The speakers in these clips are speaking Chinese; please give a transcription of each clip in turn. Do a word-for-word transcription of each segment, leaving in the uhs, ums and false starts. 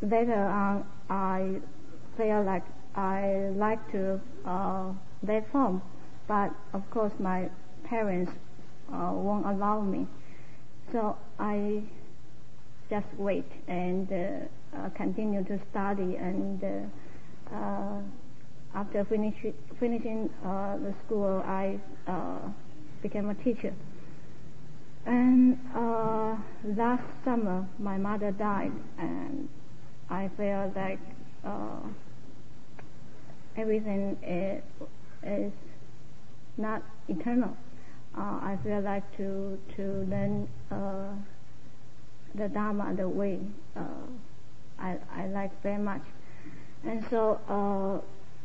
later on, I feel like I like to uh, leave home, but of course my parents uh, won't allow me. So I just wait and uh, uh, continue to study, and uh, uh, after finish, finishing uh, the school, I uh, became a teacher. And uh, last summer, my mother died, and I feel like uh, everything is, is not eternal. Uh, I feel like to to learn uh, the Dharma, the way, uh, I I like very much. And so uh,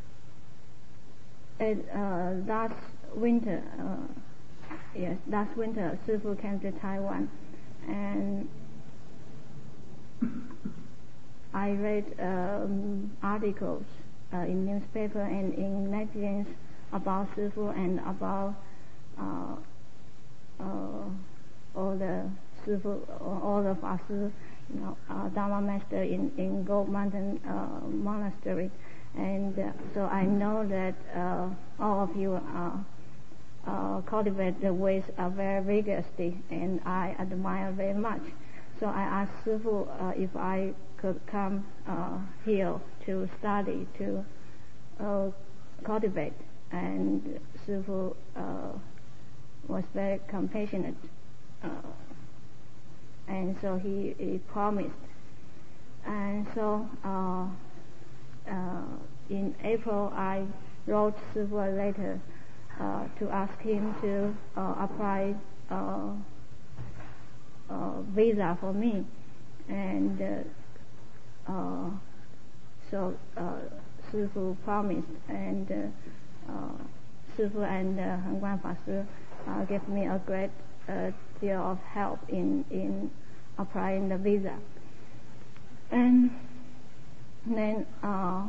it, uh, last winter, uh, yes, last winter, Sifu came to Taiwan, and I read um, articles uh, in newspaper and in magazines about Sifu and about uh, uh, all the Sifu, all the Fashi, you know, uh, Dharma master in, in Gold Mountain uh, Monastery. And uh, so I know that uh, all of you uh, uh, cultivate the ways uh, very vigorously, and I admire very much. So I asked Sifu uh, if I could come uh, here to study, to uh, cultivate, and Sifu uh, was very compassionate, uh, and so he, he promised. And so uh, uh, in April, I wrote Sifu a letter uh, to ask him to uh, apply uh, uh, visa for me, and uh, uh, so uh, Sifu promised, and uh, uh, Sifu and uh, Heng Guan Fashi uh, gave me a great uh, deal of help in in applying the visa. And then uh,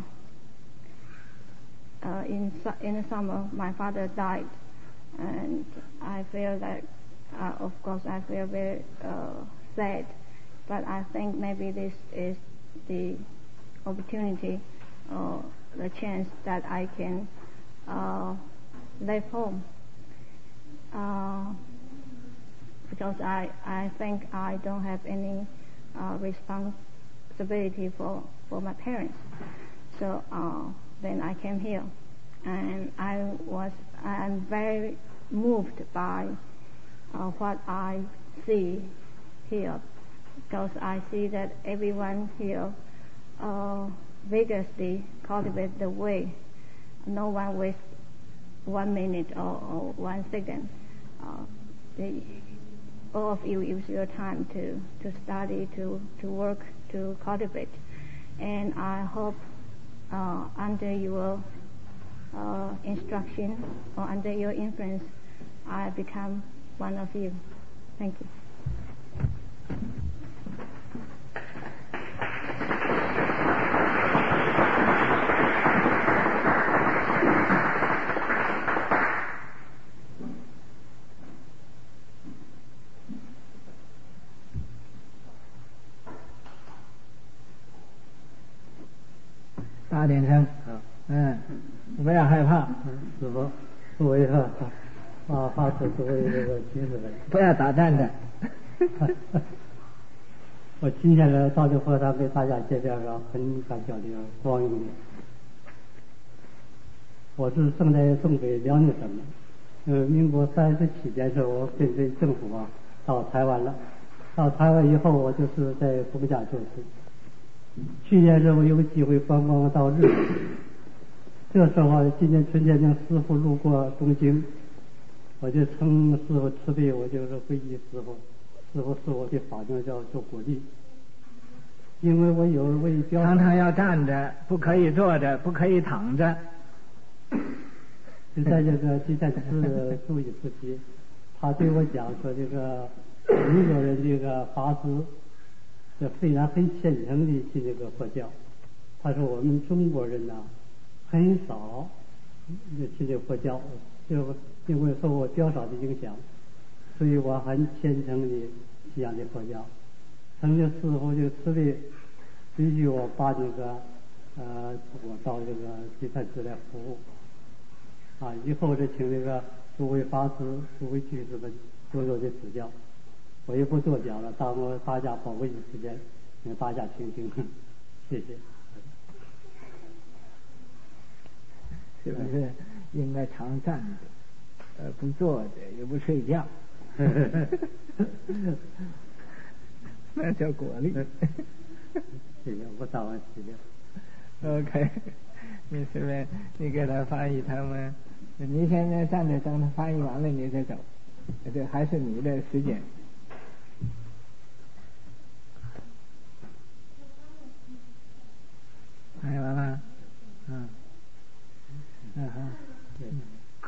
uh, in in the summer, my father died, and I feel that, uh, of course, I feel very uh, sad. But I think maybe this is the opportunity, or the chance that I can uh, leave home, uh, because I I think I don't have any uh, responsibility for, for my parents. So uh, then I came here, and I was I am very moved by uh, what I see here, because I see that everyone here uh, vigorously cultivate the way. No one wastes one minute or, or one second. Uh, they, all of you use your time to, to study, to, to work, to cultivate. And I hope uh, under your uh, instruction or under your influence, I become one of you. Thank you. 大点声，嗯，不要害怕。 师父，作为啊啊发誓作为这个居士们， 不要打断的。 我今天来大智佛堂给大家介绍个很搞笑的光阴的。我是生在东北辽宁省的，呃，民国三十七年时候，我跟随政府啊到台湾了。到台湾以后，我就是在公家做事。去年时候有个机会观光到日本，这时候今年春节令师傅路过东京，我就称师傅慈悲，我就是回忆师傅，师傅是我的法名叫做果粒，因为我有为表常常要站着，不可以坐着，不可以躺着。 就在这个地下室注意时期，他对我讲说这个民国人这个法师。这虽然很虔诚的信这个佛教，他说我们中国人呢、啊、很少信这个佛教，就因为受我表嫂的影响，所以我很虔诚的信仰这佛教。曾经师父就慈悲必须我把这个呃我到这个地产寺来服务。啊，以后就请那个诸位法师、诸位居士们多多的指教。我也不多讲了，耽误大家宝贵的时间，请大家听听，谢谢。 是不是应该常站着，呃，不坐着，也不睡觉？那叫果力。 谢谢，我打完时间。 OK， 你随便，你给他翻译他们，你现在站着等他翻译完了你再走，这还是你的时间。翻译完了，嗯，嗯好，嗯。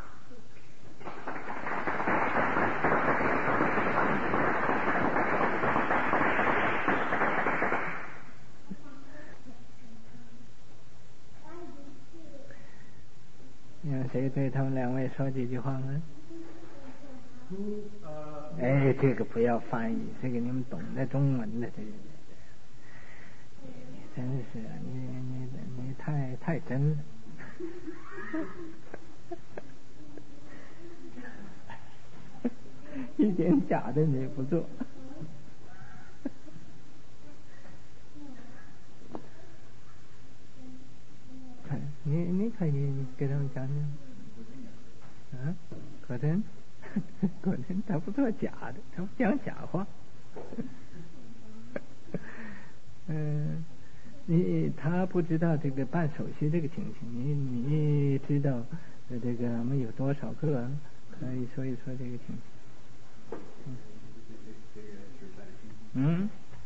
有谁对他们两位说几句话呢？哎，这个不要翻译，这个你们懂得中文的，这个，你真是，你你你太太真了。一点假的你也不做。你你可以给他们讲讲。啊，果真，果真他不做假的，他不讲假话。嗯，你他不知道这个办手续这个情形，你你知道这个我们有多少个，可以说一说这个情形。嗯。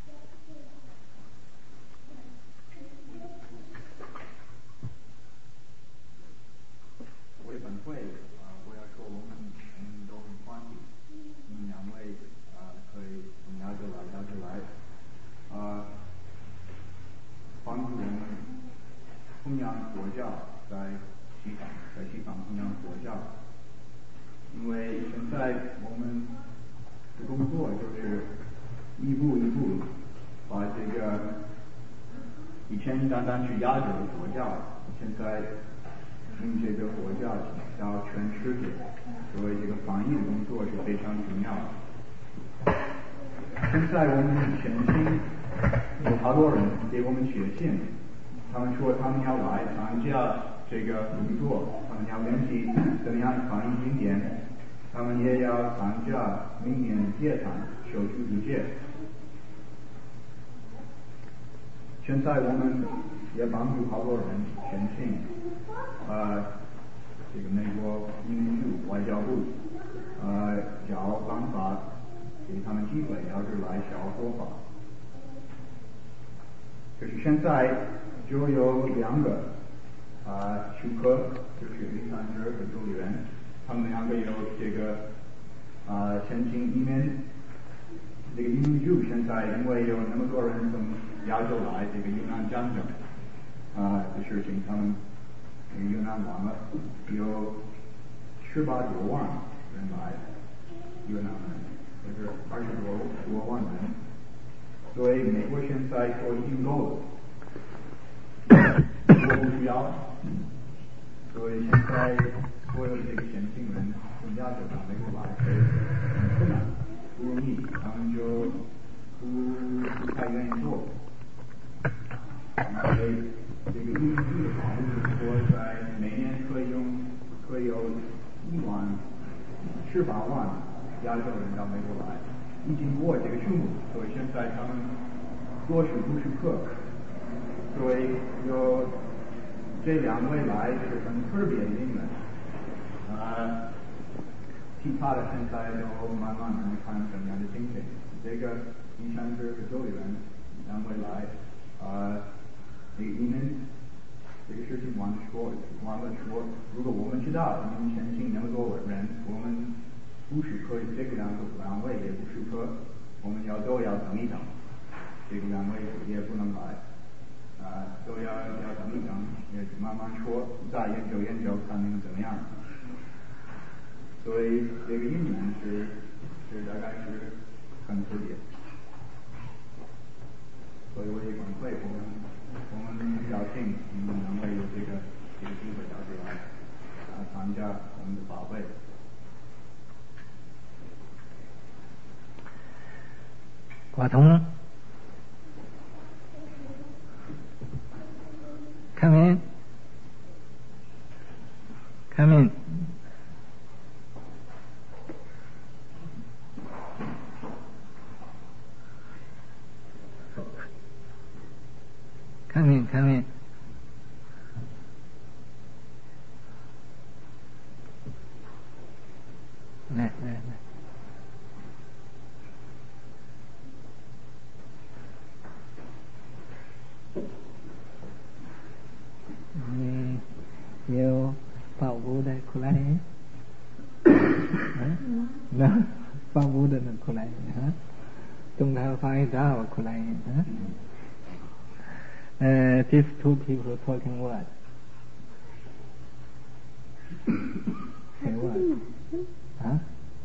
为本会啊、呃，我要说我们我们都很欢喜，你们两位啊、呃、可以聊着来聊着来，啊、呃，帮助我们弘扬佛教在西方，在西方弘扬佛教。因为现在我们的工作就是一步一步把这个以前单单去亚洲的佛教，现在用这个佛教到全世界，所以这个翻译的工作是非常重要的。现在我们全心有好多人给我们写信，他们说他们要来参加这个工作，他们要练习怎么样翻译经典，他们也要参加明年戒坛修诸子戒。现在我们也帮助好多人全信，呃，这个美国移民部外交部，呃，找办法给他们机会，要是来小说法。可是现在就有两个啊修课，就是李三哲和周立人，他们两个有这个啊申请移民。这个移民局现在因为有那么多人从亚洲来，这个越南战争啊的事情，他们越南完了，有十八九万人来，越南人，就是二十多多万人，所以美国现在说已经够了，我不需要，所以现在所有的这个先进人从亚洲到美国来，很困难。不容易，他们就不不太愿意做。因为这个移民局的好处是说，在每年可以用可以有一万十八万亚洲人到美国来，已经过这个数目，所以现在他们多数不是客，所以有这两位来是很特别的英文，啊。其他的现在都慢慢能看怎么样的情形。这个第三是周立人两位来，呃，这个移民这个事情完了说，完了说，如果我们知道我们前进那么多人，我们不是可以这个两个两位也不是可，我们要都要等一等，这个两位也不能来，啊、呃，都要要等一等，也慢慢说，再研究研究看你们怎么样。所以这个英文是是大概是很特别，所以我也反馈我们挂通 Come in Come in Come in Come in来来来你有保护的过来嗯那保护的过来啊东台发一大过来啊呃 these two people talking what say what huh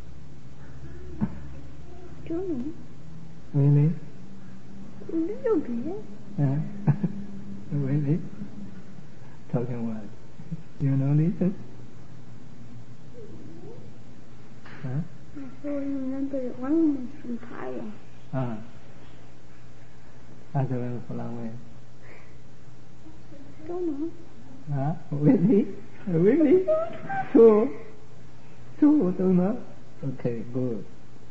German. Really? A little bit. Uh, really? Talking what? You know listen? Huh? I still remember that one was from Thailand. Ah. Other one from where? Don't know. Huh? Really? Really? Two? Two, don't know? Okay, good.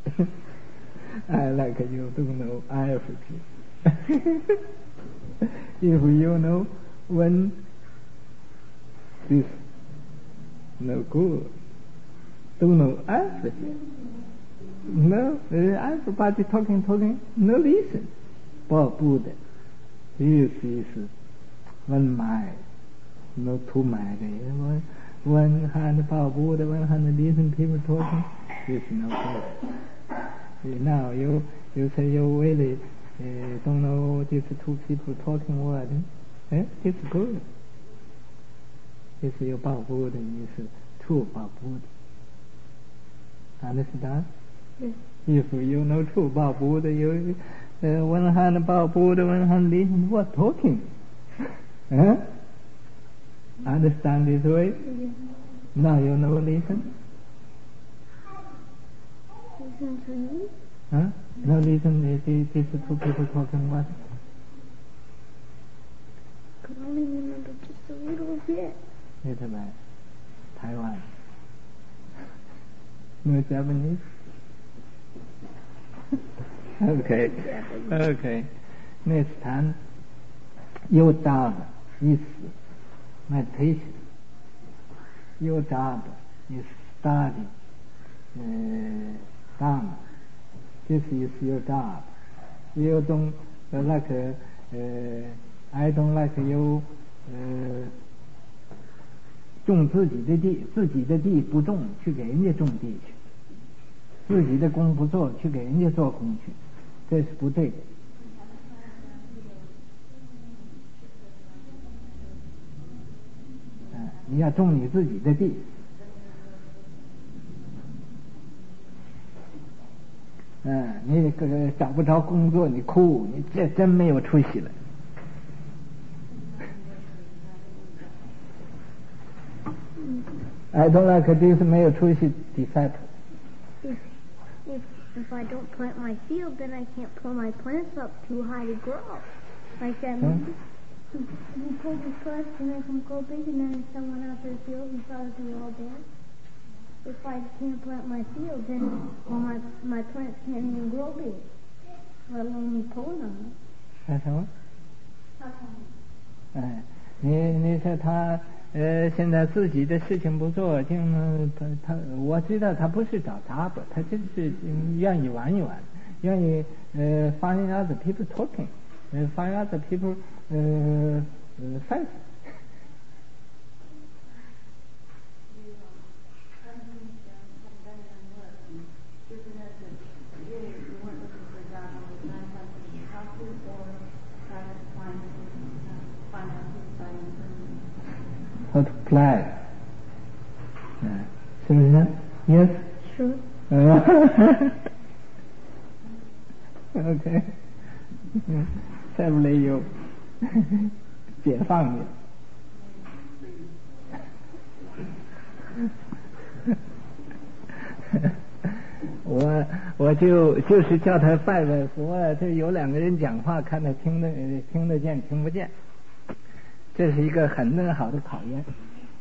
I like you don't know everything. If you know when this no good, don't know everything. No, everybody talking, talking, no listen. But Buddha, this is one mind, no two mind. One, one hand about Buddha, one hand listen people talking. This is no good. Now you you say you really uh, don't know these two people talking what? Eh? This is good. This is about Buddha is true about Buddha. Understand? Yes. If you know true about Buddha, you uh, one hand about Buddha, one hand listen what talking. Huh? Understand this way? Yes. Now you know listen. Listen to me? Huh? Now listen, these these two people talking what? I can only remember just a little bit. Little bit. Taiwan. No Japanese? Okay. Okay. Next time, your job is meditation. Your job is study uh, Dharma. This is your job. You don't uh, like, uh, uh, I don't like you uh, 种自己的地，自己的地不种，去给人家种地去；自己的工不做，去给人家做工去，这是不对的。嗯，你要种你自己的地。嗯，你这个找不着工作，你哭，你这真没有出息了。I don't like this 没有出息 disciple. If, if, if I don't plant my field, then I can't pull my plants up too high to grow. Like that. Hmm? You pull the plants and they can grow big, and then someone out there field and try to do all that. If I can't plant my field, then well, my my plants can't even grow big, let alone me pulling on them. 看什么？哎，你你说他呃，现在自己的事情不做，就他他我知道他不是找茬吧，他就是愿意玩一玩，愿意呃 find other people talking， 呃 find other people 呃呃 fight。How to play？ 嗯，是不是 ？Yes。 Sure。 OK。嗯，再不来有解放你。 我我就就是叫他拜拜佛，这有两个人讲话，看他听得听得见听不见，这是一个很好的考验。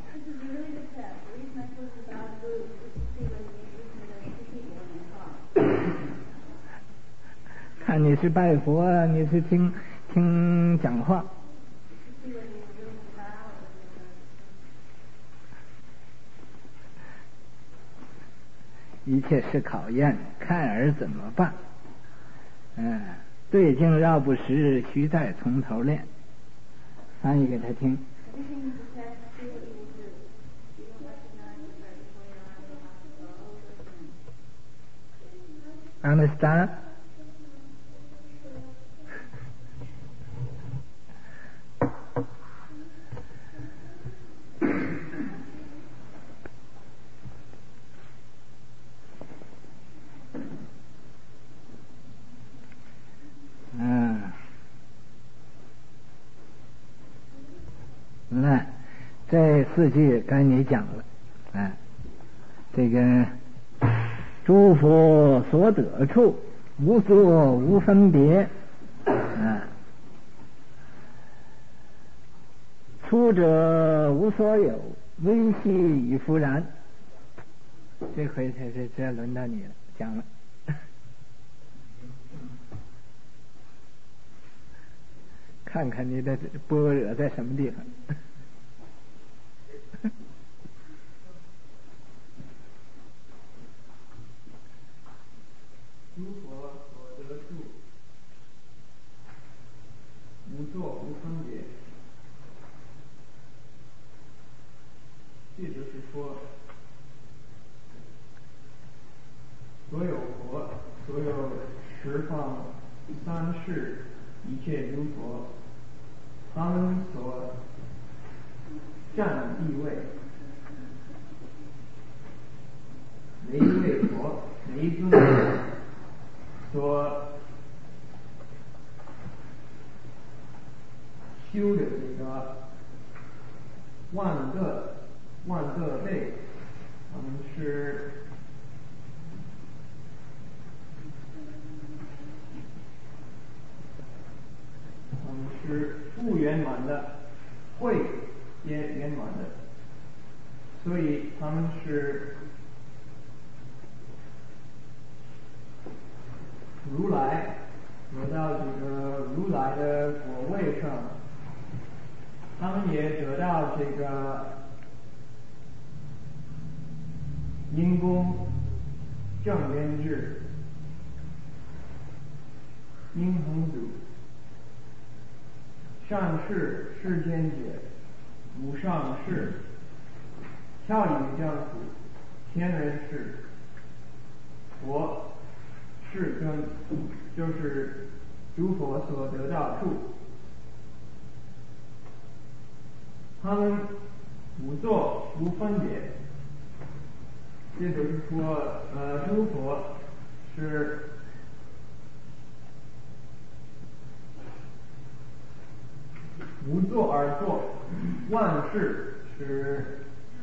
看你是拜佛，你是听听讲话。一切是考验，看儿怎么办。嗯，对境绕不实，须再从头练。翻译给他听。Understand? 嗯，来，这四句该你讲了。哎，这个诸佛所得处，无所无分别。啊，出者无所有，微细已复然。这回才是这轮到你了，讲了。看看你的般若在什么地方。 诸佛所得处，无作无分别。这就是说，所有佛，所有十方三世一切诸佛，他们所占的地位，每一位佛，每一尊佛所修的这个万个万个辈，他们是他们是不圆满的，慧也圆满的，所以他们是如来得到这个如来的果位上，他们也得到这个因功正缘智因恒主上士世间解无上士跳引教主天人士佛世尊，就是诸佛所得到处。他们无作无分别，这就是说，呃，诸佛是无作而作，万事是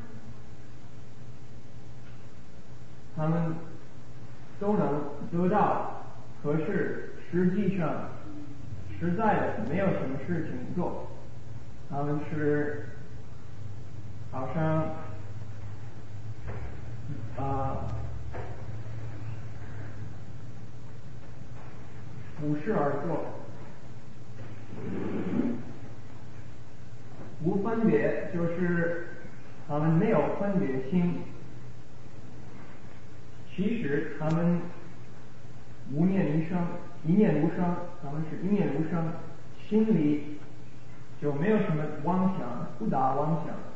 他们都能得到，可是实际上实在的没有什么事情做，他们是好像啊无事而做，无分别就是他们没有分别心，其实他们无念无生，一念无生，他们是一念无生，心里就没有什么妄想，不打妄想，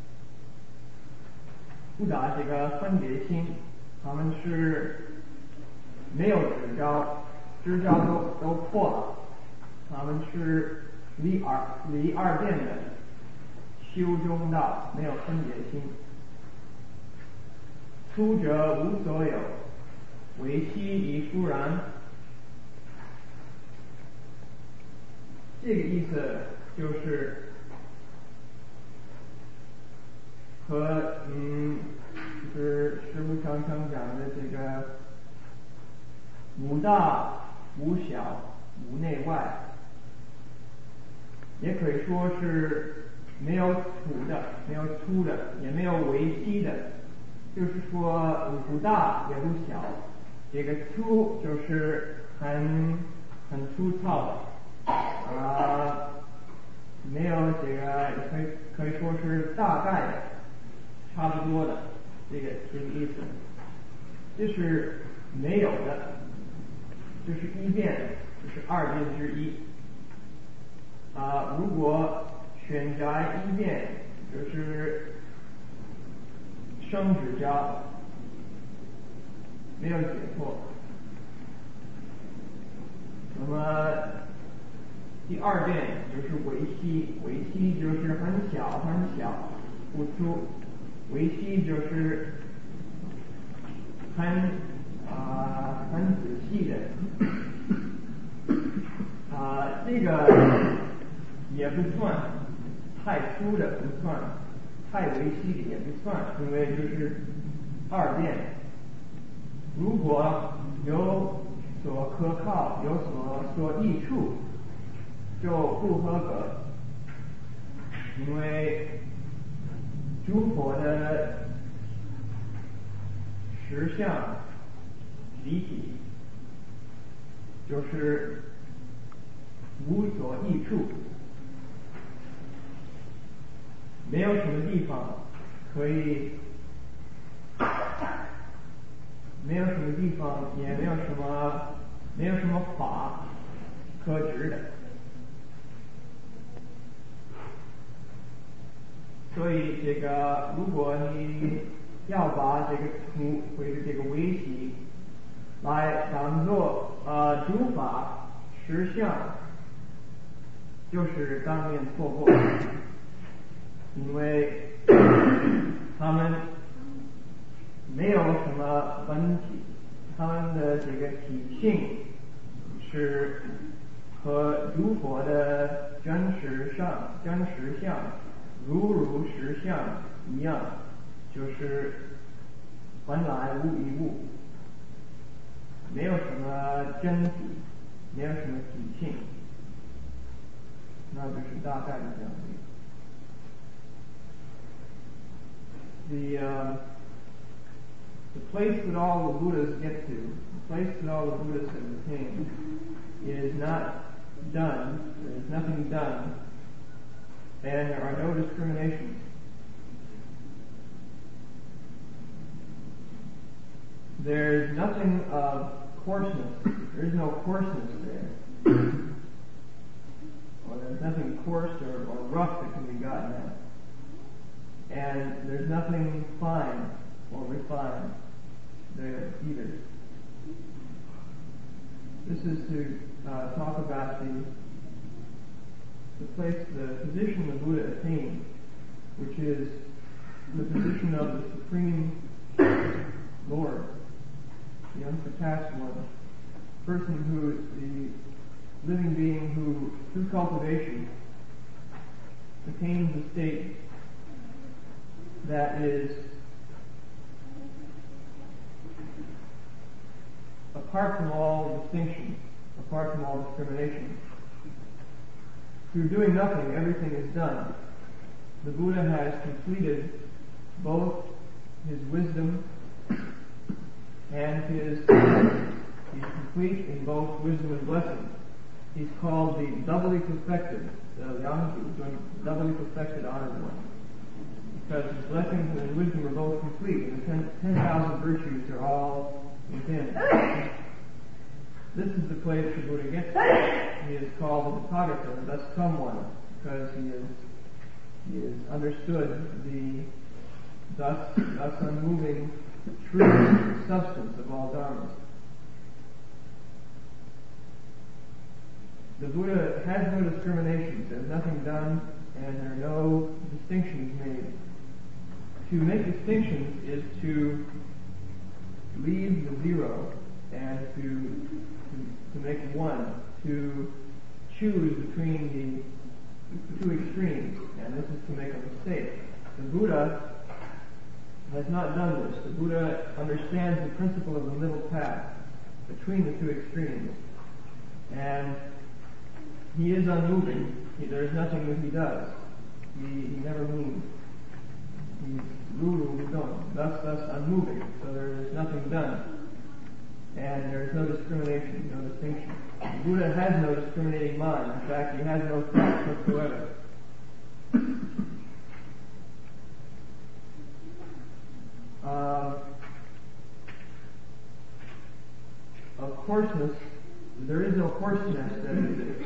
不打这个分别心，他们是没有执着，执着都都破了，他们是离二离二变的修中道，没有分别心。出者无所有，唯悉已复然。这个意思就是和嗯，就是师父常常讲的这个无大无小无内外，也可以说是没有粗的，没有粗的，也没有微细的，就是说不大也不小。这个粗就是很很粗糙的，啊，没有这个可以可以说是大概的，差不多的，这个这个意思。这是没有的，这是一辩，这是二辩之一。啊，如果选择一辩，就是生指教，没有解脱。那么第二辩就是微细，微细就是很小很小，不粗；微细就是很啊、呃、很仔细的。啊、呃，这个也不算太粗的，不算太微细的，也不算，因为就是二辩。如果有所可靠，有所所益处，就不合格，因为诸佛的实相离体就是无所益处，没有什么地方可以，没有什么地方，也没有什么，没有什么法可指的。所以这个，如果你要把这个粗或者这个微细来当做呃诸法实相，就是当面错过，因为他们没有什么本体，他们的这个体性是和诸佛的真实上真实相如如实相一样，就是本来无一物，没有什么真体，没有什么体性，那就是大概的这样子。The uh, the place that all the Buddhas get to, the place that all the Buddhas have attained, is not done. There is nothing done, and there are no discriminations. There is nothing of coarseness. There is no coarseness there. Or there's nothing coarse or, or rough that can be gotten at. And there's nothing fine or refined there either. This is to uh, talk about the the place, the position the Buddha attained, which is the position of the Supreme Lord, the unsurpassed one, person who is the living being who, through cultivation, attains a state that is apart from all distinction, apart from all discrimination. Through doing nothing, everything is done. The Buddha has completed both his wisdom and his he's complete in both wisdom and blessing. He's called the doubly perfected, the Yangju, the doubly perfected honored one. Because his blessings and his wisdom are both complete, and the ten, ten thousand virtues are all within. This is the place the Buddha gets to. He is called the Tathagata, and thus come one, because he is he is understood the thus thus unmoving true substance of all dharmas. The Buddha has no discriminations. There's nothing done, and there are no distinctions made. To make distinctions is to leave the zero and to, to to make one, to choose between the two extremes, and this is to make a mistake. The Buddha has not done this. The Buddha understands the principle of the middle path. between the two extremes. And he is unmoving. He, there is nothing that he does. He, he never moves. He's Guru Budon, thus, thus unmoving. So there is nothing done. And there is no discrimination, no distinction. The Buddha has no discriminating mind. In fact, he has no thought whatsoever. Uh, of coarseness, there is no coarseness that exists.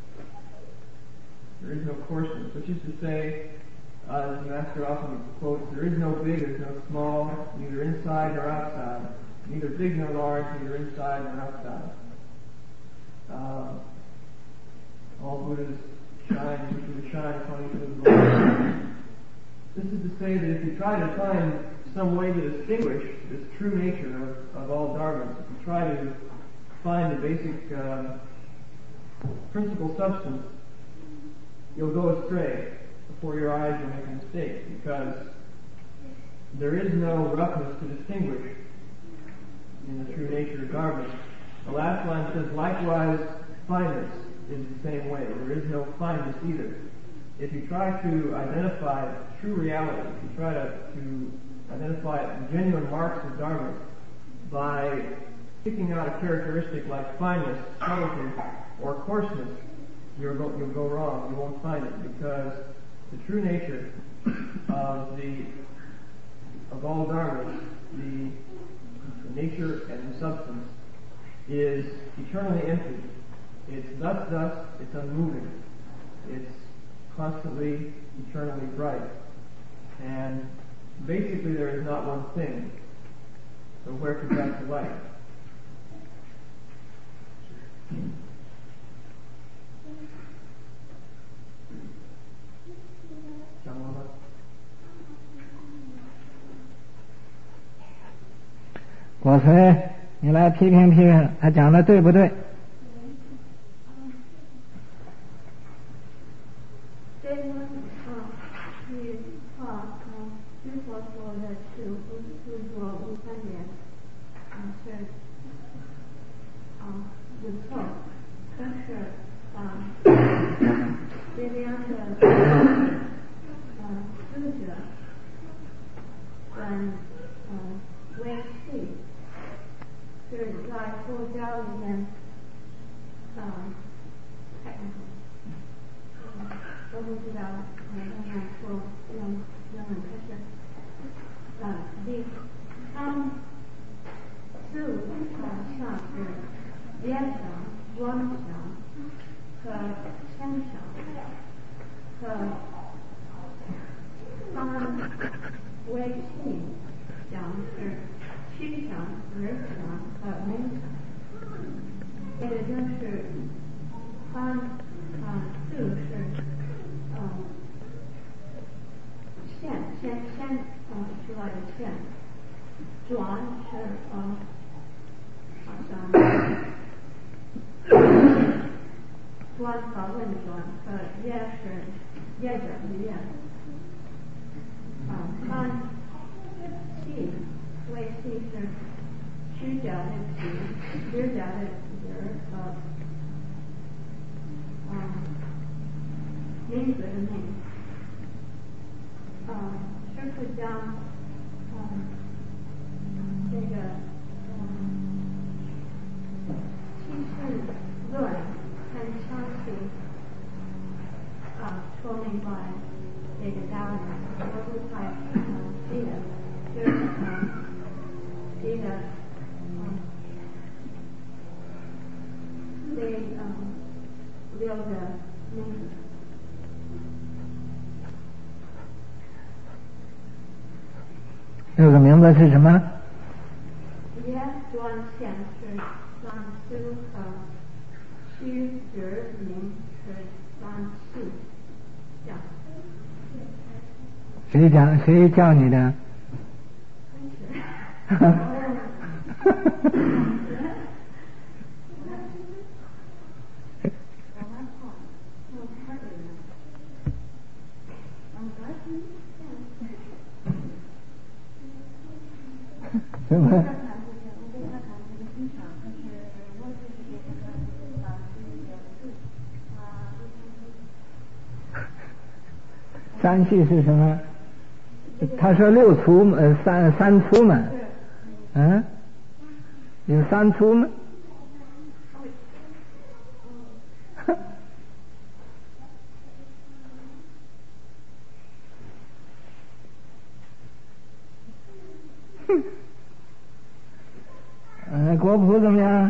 There is no coarseness, which is to say, uh, the Master often quotes, there is no big, there is no small, neither inside nor outside, neither big nor large, neither inside nor outside. Uh, all Buddhas shine, Buddha shine according to the Lord. This is to say that if you try to find some way to distinguish this true nature of, of all dharmas, if you try to find the basic uh, principal substance, you'll go astray. Before your eyes you'll make a mistake, because there is no roughness to distinguish in the true nature of dharmas. The last line says, likewise, fineness is the same way. There is no fineness either. If you try to identify true reality, if you try to, to identify genuine marks of dharmas by picking out a characteristic like fineness, subtlety, or coarseness, you'll go, you'll go wrong. You won't find it, because the true nature of the of all dharmas, the, the nature and the substance, is eternally empty. It's thus, thus, it's unmoving. It's constantly, eternally bright. And basically there is not one thing. So where could that delight?讲完了。 果锤，你来批评批评，他讲的对不对？ 这个啊，是话呃，师父说的是不是说五三年啊是啊不错，但是啊这两个呃思者跟呃维系是在佛教里面啊太我不知道呃刚才说用用可是呃第三四好像是业障、妄想和想想和三维系想是气想、日想和梦想，这个就是三啊四是呃线线线呃出来的线，转是呃好像转法轮转和业是业者的业，啊三气为气是虚假的气，虚假的人和啊名字的名。呃，师父讲，呃，这个，呃，七世论很详细，啊，说明白这个道理，我不太呃记得，就是呃记得，呃，这呃六个名字。 六个名字是什么？ 业转现是三四和虚日名是三四讲。 谁讲？谁叫你的？什么？ 三系是什么？他说六出呃三三出嘛，嗯，有三出吗？哼，呃，国谱怎么样？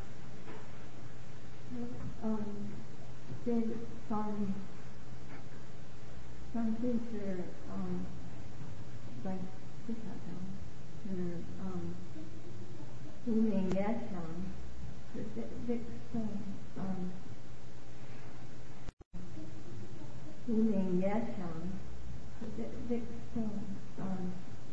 嗯，这三三系是嗯，在这条上是嗯，无名也强，是这这这嗯，无名也强，是这这这嗯。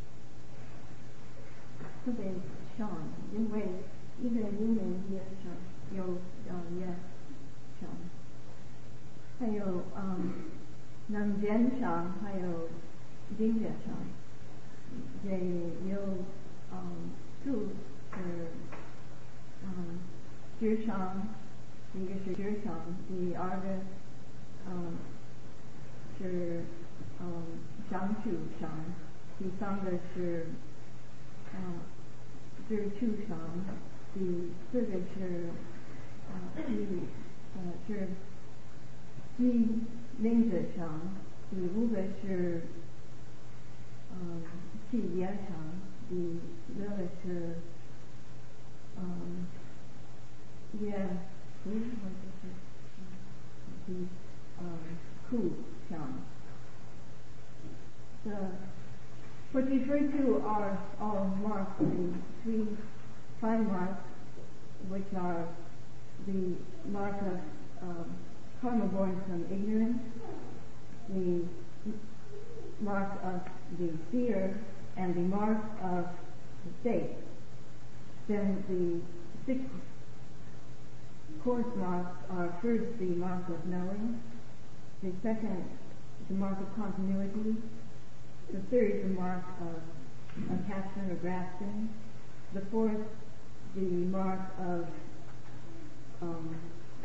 特别强，因为一个无名也强，有呃也强，还有嗯能见强，还有音乐强，也有嗯数是嗯智商，一个是智商，第二个嗯是嗯相处上，第三个是嗯。是智商，第四个是啊记呃是记名字上，第五个是嗯记业上，第六个是嗯业图或者是第嗯库上。The what refer to are all marks, the three five marks, which are the mark of um, karma born from ignorance, the mark of the fear, and the mark of the state. Then the six course marks are first the mark of knowing, the second the mark of continuity, the third, the mark of attachment or grasping. The fourth, the mark of um,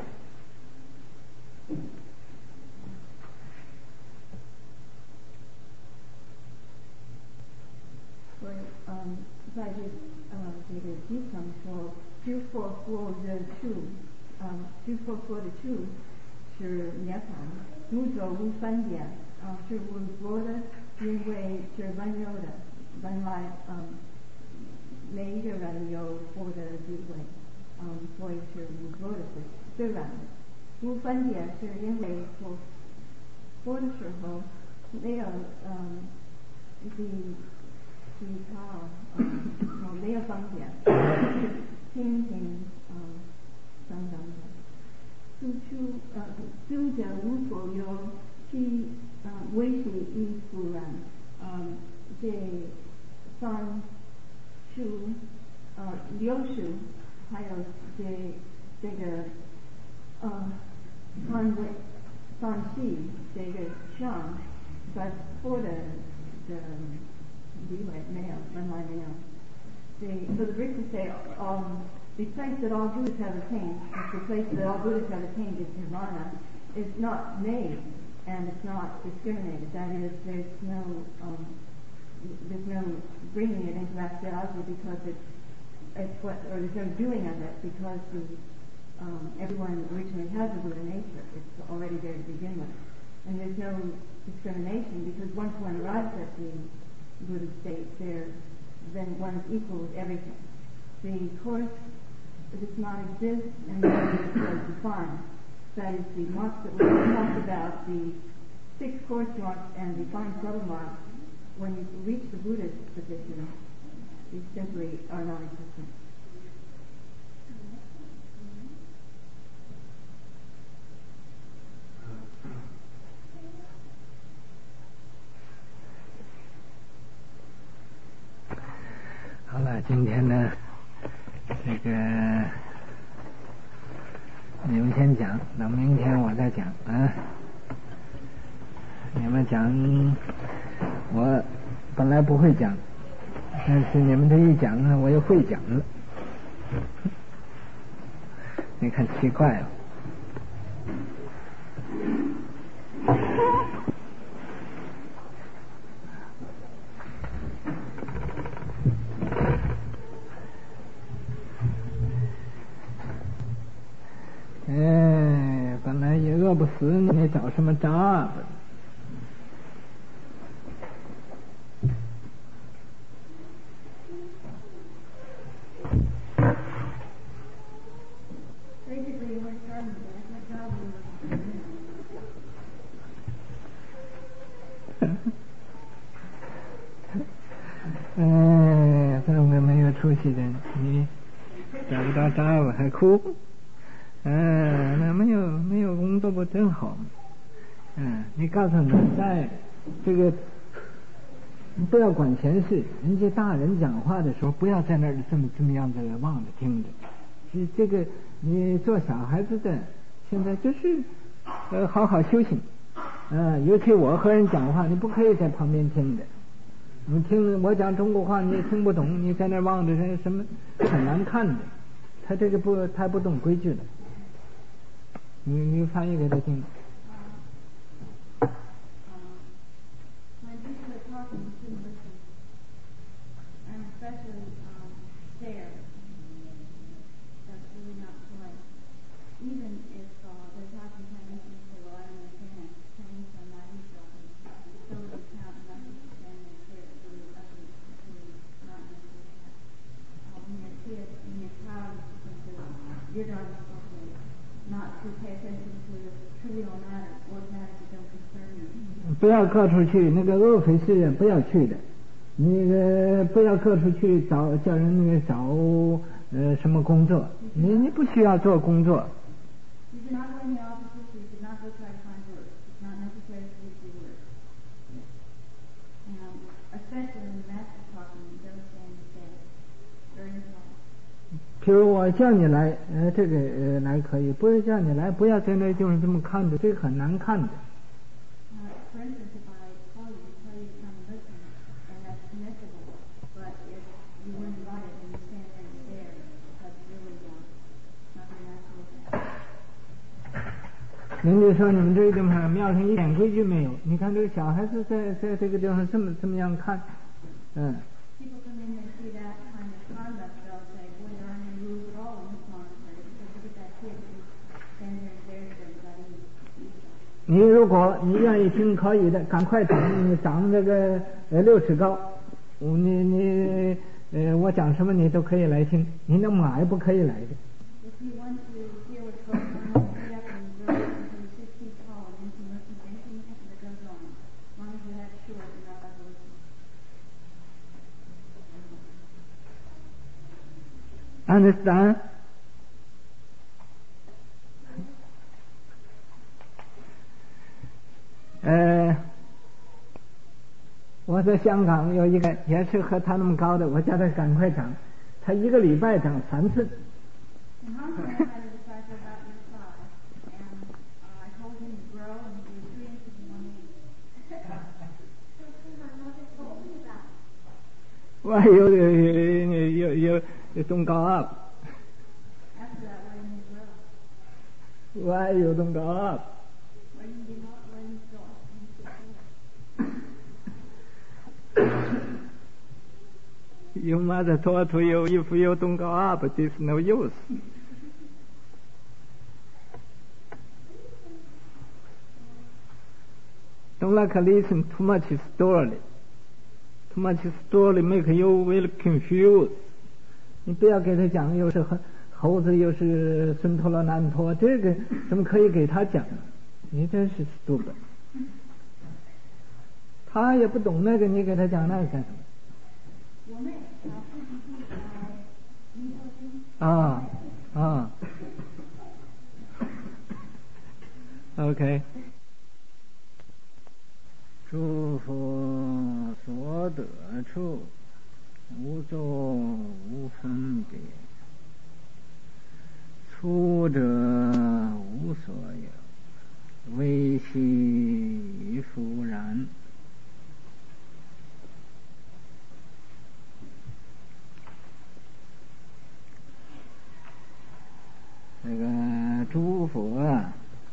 for um, 在这呃这个基层说，知佛佛的处，嗯，知佛佛的处是涅槃，无着无分别，啊，是无佛的。因为是温柔的，本来嗯，每一个人有佛的智慧，嗯，所以是无佛的是自然的。无分别是因为佛佛的时候没有嗯，其其他嗯没有分别，平平嗯相等的。处处呃，诸者无所有，其呃唯是亦复然。嗯，这三处呃六处，还有这这个呃三位三系这个上，在佛的的地位没有，本来没有。The, so the Bricks say um, the place that all Buddhas have attained, the place that all Buddhas have attained is nirvana, is not made and it's not discriminated. That is, there's no um, there's no bringing it into actuality because it's it's what, or there's no doing of it because the um, everyone originally has a Buddha nature. It's already there to begin with, and there's no discrimination because once one arrives at the Buddha state, there. Then one is equal with everything. The course does not exist and never is defined. That is the marks that we talked about, the six course marks and the fine subtle marks. When you reach the Buddhist position, these simply are non-existent. Uh, 好了，今天呢，这个你们先讲，等明天我再讲啊。你们讲，我本来不会讲，但是你们这一讲呢，我又会讲了。你看奇怪了。 还找什么渣？哎，这种没有出息的，你找不到渣我还哭，嗯，那没有没有工作不真好？嗯，你告诉你，在这个你不要管闲事，人家大人讲话的时候，不要在那儿这么这么样子望着听着。这这个你做小孩子的，现在就是呃好好修行，嗯、呃，尤其我和人讲话，你不可以在旁边听的。你听我讲中国话，你也听不懂，你在那望着什什么很难看的。他这个不，他不懂规矩的。你你翻译给他听。不要各处去，那个恶非事不要去的，那个不要各处去找叫人那个找呃什么工作，你你不需要做工作。比如我叫你来，呃，这个呃来可以，不是叫你来，不要在那就是这么看着，这个很难看的。人家说你们这个地方庙上一点规矩没有，你看这个小孩子在在这个地方这么这么样看，嗯。你如果你愿意听可以的，赶快长，你长这个呃六尺高，你你呃我讲什么你都可以来听，你那么矮不可以来的。Understand? 呃，我在香港有一个也是和他那么高的，我叫他赶快长，他一个礼拜长三次。Why you you you you don't go up? Why you don't go up? Your mother told you if you don't go up, it's no use. Don't like listen too much story. Too much story make you will confused. 你不要给他讲又是猴子又是孙陀罗难陀，这个怎么可以给他讲？你真是 stupid。他也不懂那个，你给他讲那个干什么？啊啊 ，OK。诸佛所得处，无作无分别，出者无所有，唯悉复然。这个诸佛啊，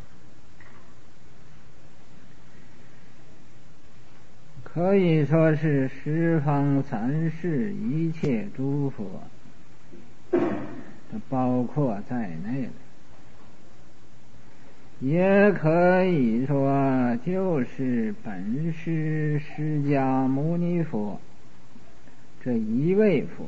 可以说是十方三世一切诸佛都包括在内了。 也可以说就是本师释迦牟尼佛这一位佛。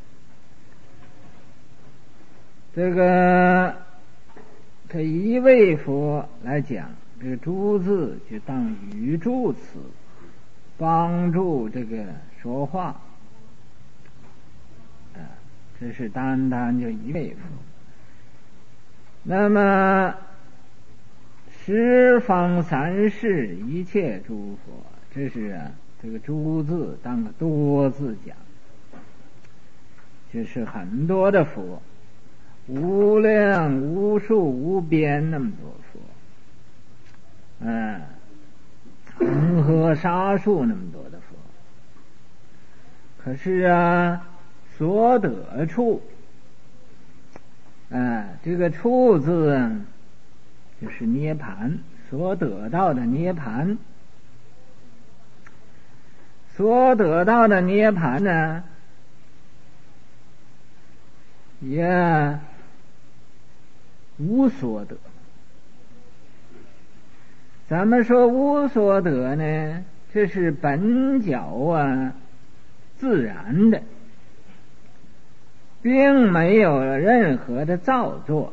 这个这一位佛来讲，这个诸字就当语助词，帮助这个说话，啊，这是单单就一位佛。那么十方三世一切诸佛，这是啊这个诸字当个多字讲，就是很多的佛，无量无数无边那么多佛，嗯，恒河沙数那么多的佛。可是啊，所得处，啊，这个处字就是涅盘，所得到的涅盘，所得到的涅盘呢，也无所得。咱们说无所得呢，这是本觉啊自然的，并没有任何的造作，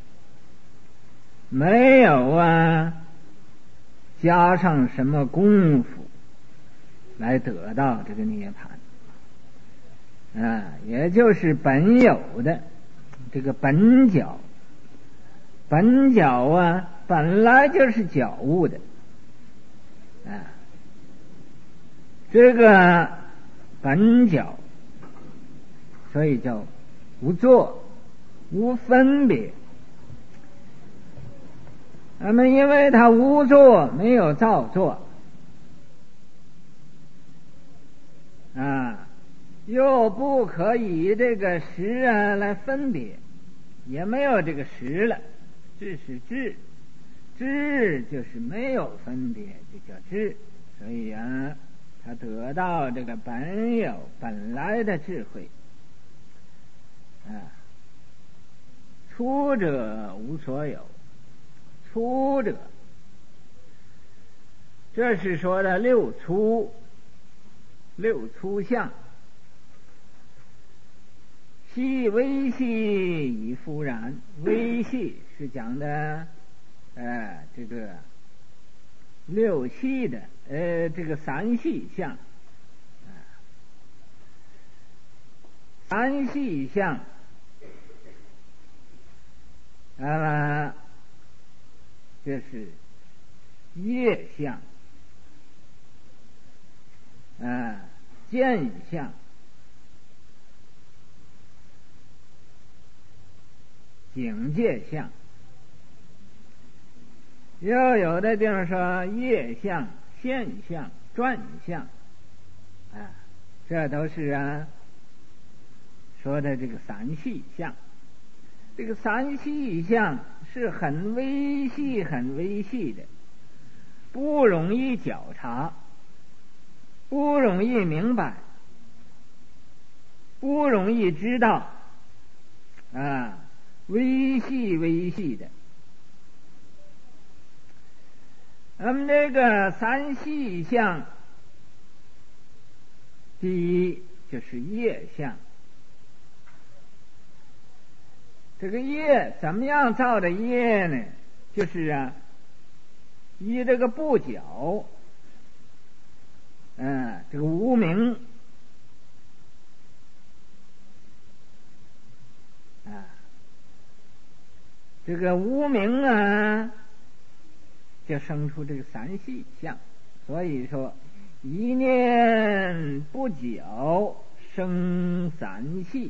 没有啊加上什么功夫来得到这个涅盘啊，也就是本有的这个本觉，本觉啊本来就是觉悟的啊，这个本觉，所以叫无作无分别。那么因为它无作，没有造作啊，又不可以这个识啊来分别，也没有这个识了，智是智，智就是没有分别，就叫智。所以啊，他得到这个本有本来的智慧啊，出者无所有，出者，这是说的六出，六出相。系微细以复然，微细是讲的呃这个六系的呃这个三系相，啊，三系相啊，这是业相啊，见相，境界相。又有的地方说业相、现象、转相啊，这都是啊说的这个三细相。这个三细相是很微细很微细的，不容易觉察，不容易明白，不容易知道啊，微细微细的。那么这个三细相，第一就是业相。这个业怎么样造的业呢？就是啊，以这个不觉，嗯，这个无明啊，这个无明啊，就生出这个三细相。所以说一念不觉生三细，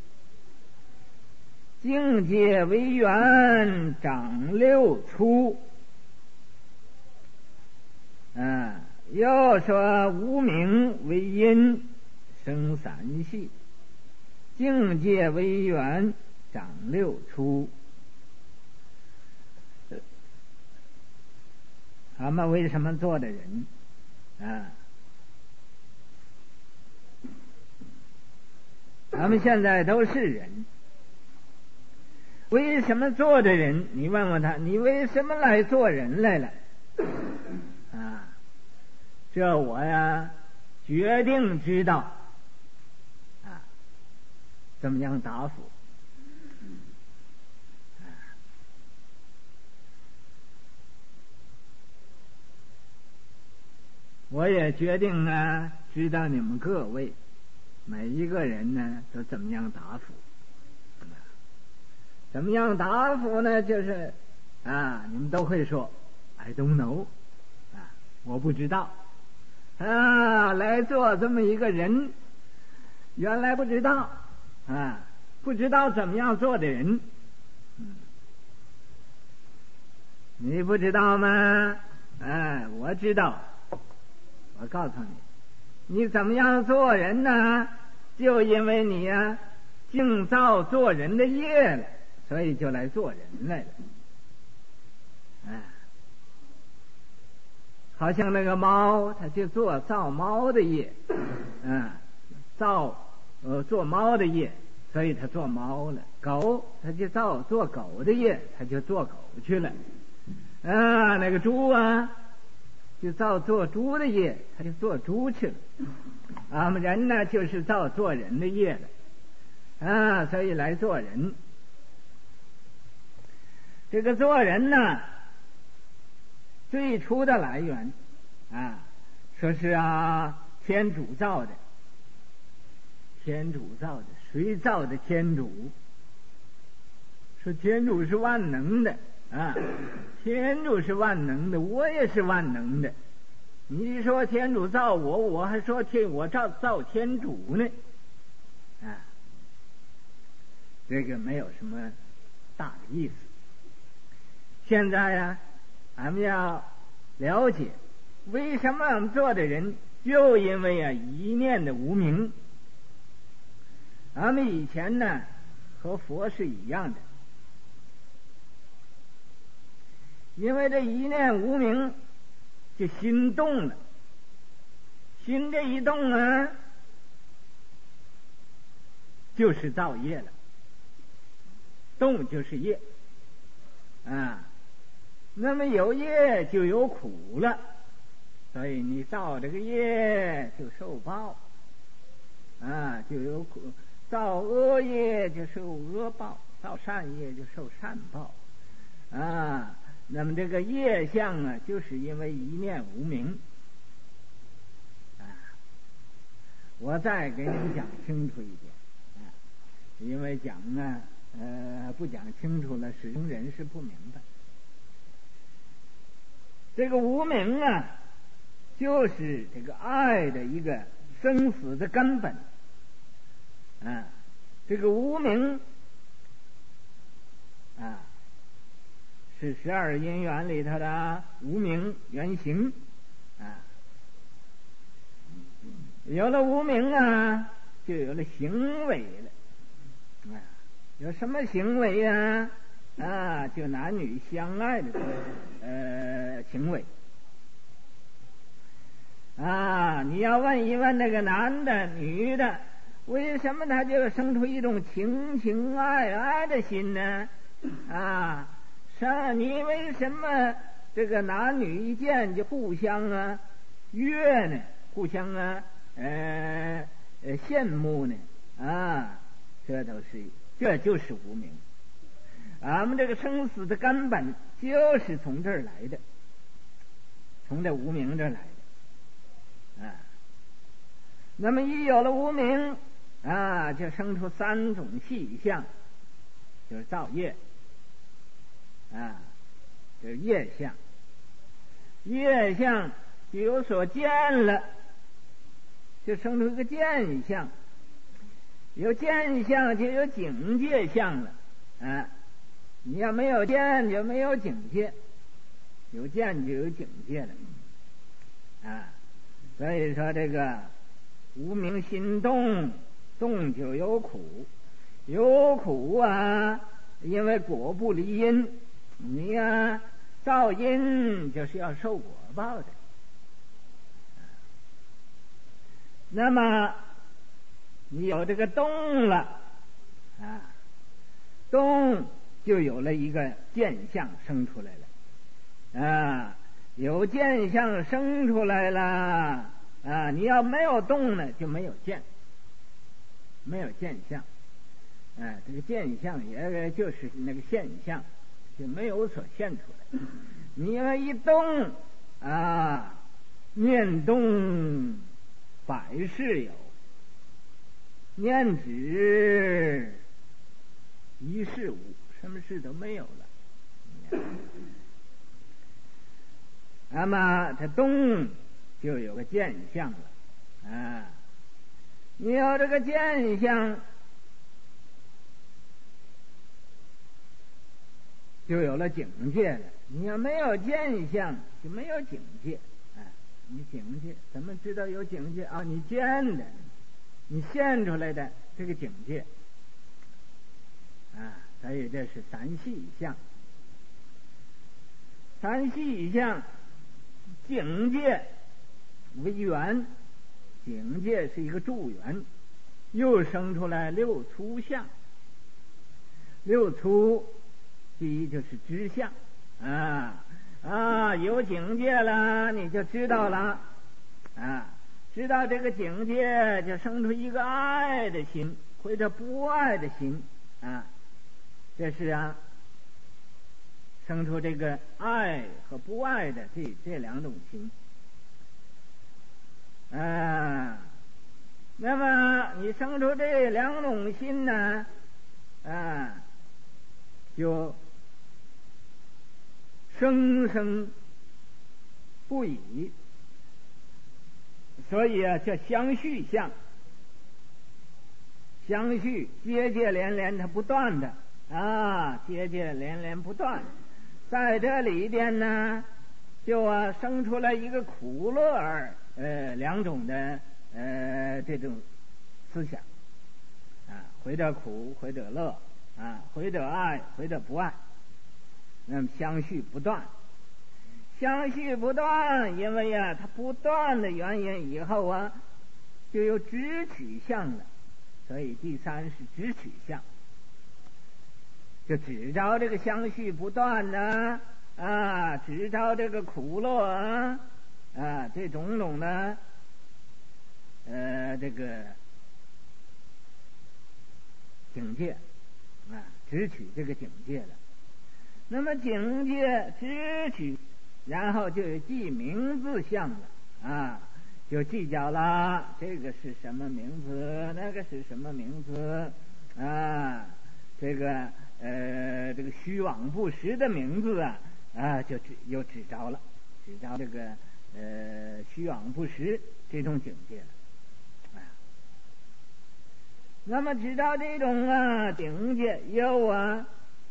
境界为缘长六出。啊，又说无明为因生三细，境界为缘长六出。咱们为什么做的人啊？咱们现在都是人， 为什么做的人？你问问他，你为什么来做人来了？啊，这我呀决定知道啊，怎么样答复？啊，我也决定呢，知道你们各位每一个人呢都怎么样答复。怎么样答复呢？就是啊，你们都会说 I don't know 啊，我不知道啊。来做这么一个人，原来不知道啊，不知道怎么样做的人，嗯，你不知道吗？哎，我知道。我告诉你，你怎么样做人呢？就因为你呀、啊，净造做人的业了。所以就来做人来了，哎，好像那个猫，它就做造猫的业，嗯，造呃做猫的业，所以它做猫了。狗，它就造做狗的业，它就做狗去了。啊，那个猪啊，就造做猪的业，它就做猪去了。俺们人呢，就是造做人的业了，啊，所以来做人。这个做人呢，最初的来源啊，说是啊，天主造的，天主造的，谁造的天主？说天主是万能的啊，天主是万能的，我也是万能的。你说天主造我，我还说天我造造天主呢，啊，这个没有什么大的意思。现在呀、啊，俺们要了解为什么俺们做的人，就因为啊一念的无明。俺们以前呢和佛是一样的，因为这一念无明，就心动了，心这一动啊，就是造业了，动就是业啊。那么有业就有苦了，所以你造这个业就受报啊，就有苦；造恶业就受恶报，造善业就受善报啊。那么这个业相啊，就是因为一念无明啊。我再给你们讲清楚一点啊，因为讲呢，呃，不讲清楚了，始终人是不明白。这个无明啊，就是这个爱的一个生死的根本啊。这个无明啊，是十二因缘里头的无明原形啊。有了无明啊，就有了行为了啊。有什么行为啊？啊，就男女相爱的呃行为啊。你要问一问那个男的女的，为什么他就生出一种情情爱爱的心呢？啊，是你为什么这个男女一见就互相啊悦呢？互相啊呃呃羡慕呢？啊，这都是这就是无明。俺们这个生死的根本就是从这儿来的，从这无明这儿来的啊。那么一有了无明啊，就生出三种细相，就是造业啊，就是业相。业相就有所见了，就生出一个见相，有见相就有境界相了啊。你要没有见就没有境界，有见就有境界了啊。所以说这个无明心动，动就有苦，有苦啊，因为果不离因，你呀、啊、造因就是要受果报的。那么你有这个动了啊，动就有了一个见相生出来了啊，有见相生出来了啊，你要没有动呢，就没有见，没有见相。啊，这个见相也就是那个现象，就没有所现出来。你要一动啊，念动百事有，念止一事无，什么事都没有了。那么这动就有个见相了啊，你有这个见相，就有了境界了。你要没有见相，就没有境界。哎，你境界怎么知道有境界啊？你见的，你现出来的这个境界啊，所以这是三细相。三细相，境界为缘，境界是一个助缘，又生出来六粗相。六粗第一就是知相啊啊，有境界了，你就知道了啊，知道这个境界，就生出一个爱的心或者不爱的心啊，这是啊，生出这个爱和不爱的这这两种心啊。那么你生出这两种心呢啊，就生生不已，所以啊叫相续相。相续接接连连，它不断的啊，接接连连不断，在这里边呢，就啊生出来一个苦乐儿呃两种的呃这种思想啊，回者苦，回者乐啊，回者爱，回者不爱。那么相续不断，相续不断，因为呀、啊，它不断的原因，以后啊，就有直取向了，所以第三是直取向，就只着这个相续不断呢啊，只着这个苦乐啊啊，这种种的呃这个境界啊，直取这个境界了。那么境界直取，然后就有记名字相了啊，就计较了这个是什么名字，那个是什么名字啊，这个呃这个虚妄不实的名字啊啊，就只又只着了，只着这个呃虚妄不实这种境界了啊。那么只着这种啊境界，又啊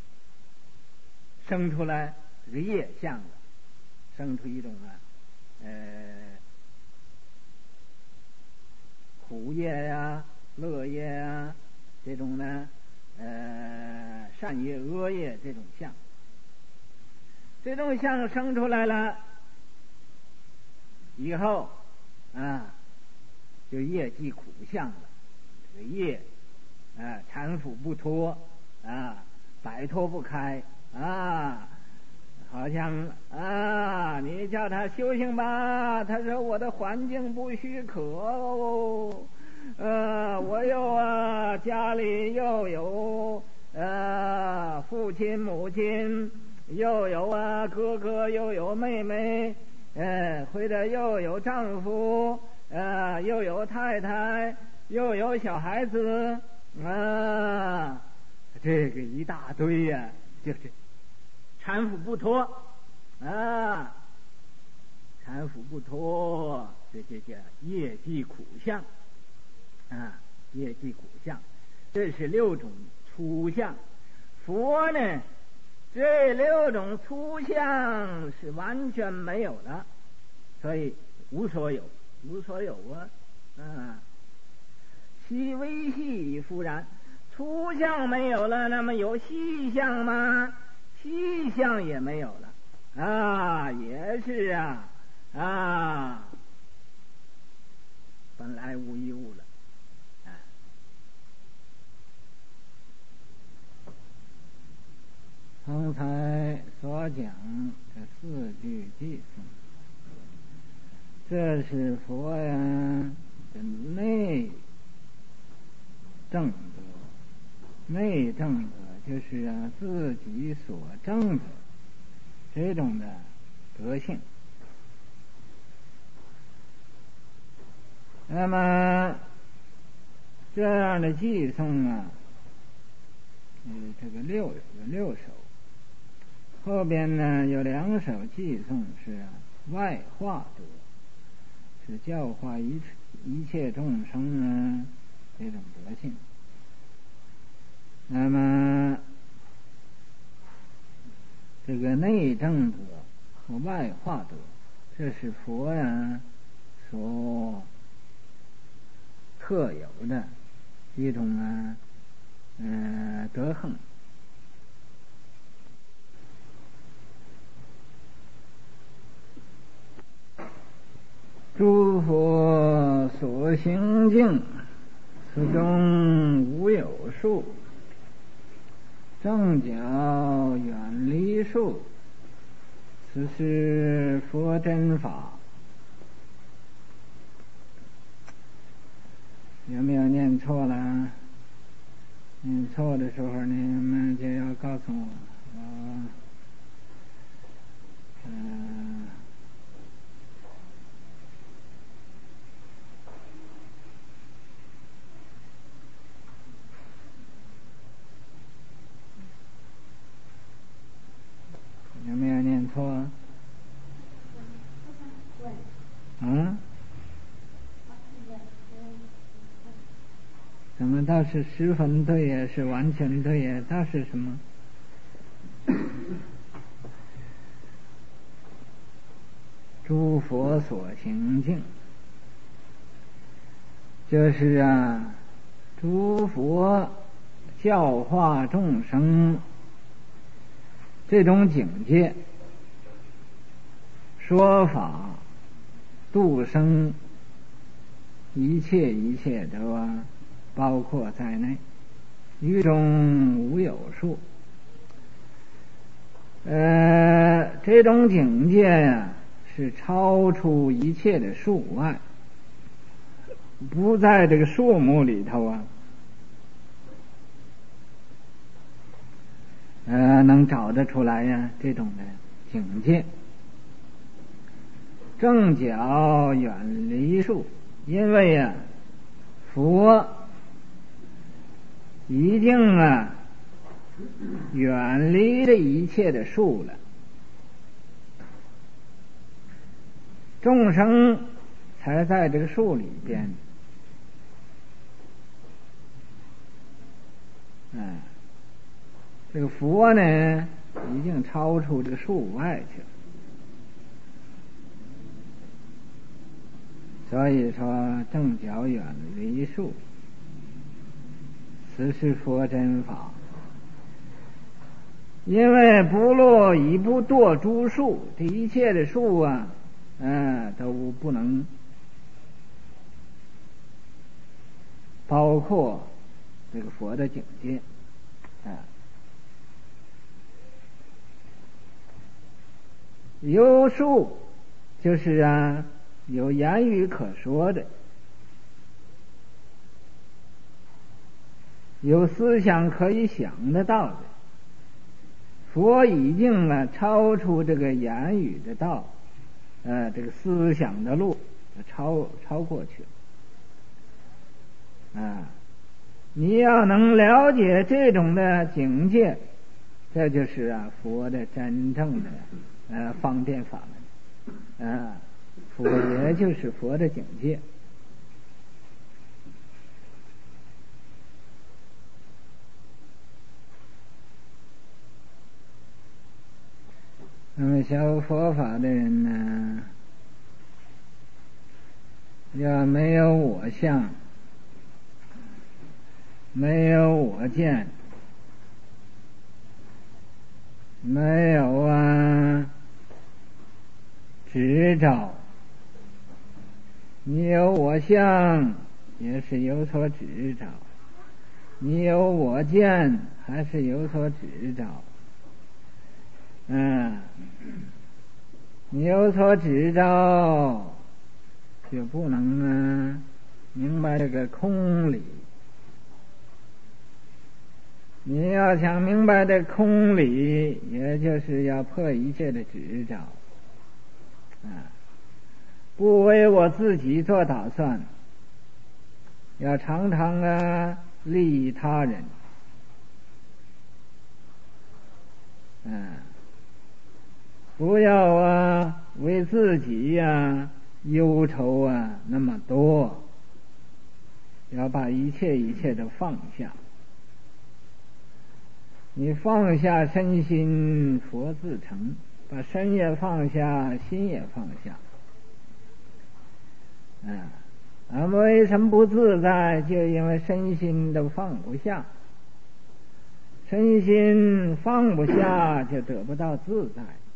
生出来这个业相了，生出一种啊呃苦业呀、啊、乐业啊这种呢呃善业恶业这种相，这种相生出来了以后啊，就业即苦相了。这个业啊缠缚不脱啊，摆脱不开啊，好像啊，你叫他修行吧，他说我的环境不许可哦，呃，我又啊家里又有呃父亲母亲，又有啊哥哥，又有妹妹，呃，或者又有丈夫，呃，又有太太，又有小孩子啊，这个一大堆呀、啊，就是缠缚不脱啊，缠缚不脱，这这叫业即苦相啊，业即苦相，这是六种粗相。佛呢，这六种粗相是完全没有的，所以无所有，无所有啊啊，细微细亦复然。粗相没有了，那么有细相吗？细相也没有了啊，也是啊啊，本来无一物了啊。 这是佛呀的内证德，内证德就是啊自己所证的这种的德性。那么这样的偈颂啊，呃，这个六有六首，后边呢有两首偈颂是、啊、外化德，是教化一一切众生啊这种德性。那么这个内证德和外化德，这是佛呀所特有的一种啊呃德行。诸佛所行径，此中无有数，正觉远离数，此是佛真法。有没有念错了？念错的时候你们就要告诉我。我嗯、呃有没有念错？嗯？怎么倒是十分对呀？是完全对呀？倒是什么？诸佛所行径，就是啊，诸佛教化众生这种境界，说法度生，一切一切都啊包括在内，于中无有数。呃，这种境界呀、啊，是超出一切的数外，不在这个数目里头啊，呃，能找得出来呀、啊，这种的境界。正觉远离数，因为呀、啊，佛已经啊远离了一切的数了，众生才在这个数里边。嗯，这个佛呢已经超出这个数外去了，所以说正觉远离数，此是佛真法。因为不落以不堕诸数，这一切的数啊，嗯、呃，都不能包括这个佛的境界啊。有数就是啊，有言语可说的，有思想可以想得到的。佛已经啊超出这个言语的道，呃，这个思想的路，超超过去了。啊，你要能了解这种的境界，这就是啊佛的真正的呃方便法门。啊，佛也就是佛的境界。那么学佛法的人呢，要没有我相，没有我见，没有啊执照，你有我相也是有所执照，你有我见还是有所执照。嗯，你有所执照， 就不能啊明白这个空理。你要想明白这空理，也就是要破一切的执着啊，不为我自己做打算，要常常啊利益他人啊，不要啊为自己呀、啊、忧愁啊那么多，要把一切一切的放下。你放下身心，佛自成。把身也放下，心也放下。啊，我们为什么不自在？就因为身心都放不下。身心放不下，就得不到自在。